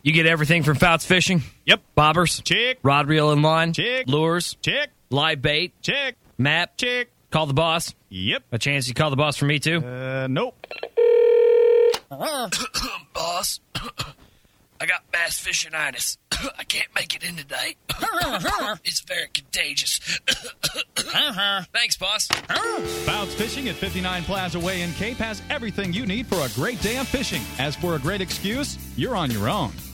You get everything from Fouts Fishing? Yep. Bobbers? Chick. Rod, reel, and line? Chick. Lures? Chick. Live bait? Chick. Map? Chick. Call the boss? Yep. A chance you call the boss for me, too? Nope. Boss, I got bass fishinitis. I can't make it in today. It's very contagious. Thanks, boss. Fouts Fishing at 59 Plaza Way in Cape has everything you need for a great day of fishing. As for a great excuse, you're on your own.